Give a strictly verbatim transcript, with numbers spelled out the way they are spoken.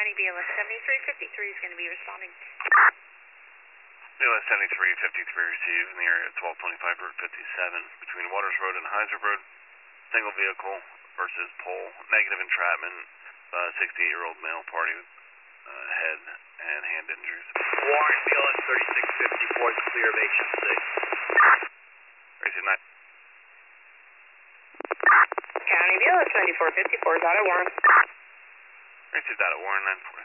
County B L S seventy-three fifty-three is going to be responding. B L S seventy-three fifty-three received in the area of twelve twenty-five Route fifty-seven between Waters Road and Heiser Road. Single vehicle versus pole. Negative entrapment. Uh, sixty-eight-year-old male party with uh, head and hand injuries. Warren, B L S thirty-six fifty-four is clear of H M C. Racing nine. County B L S ninety-four fifty-four is out at Warren. Racing out at Warren nine four.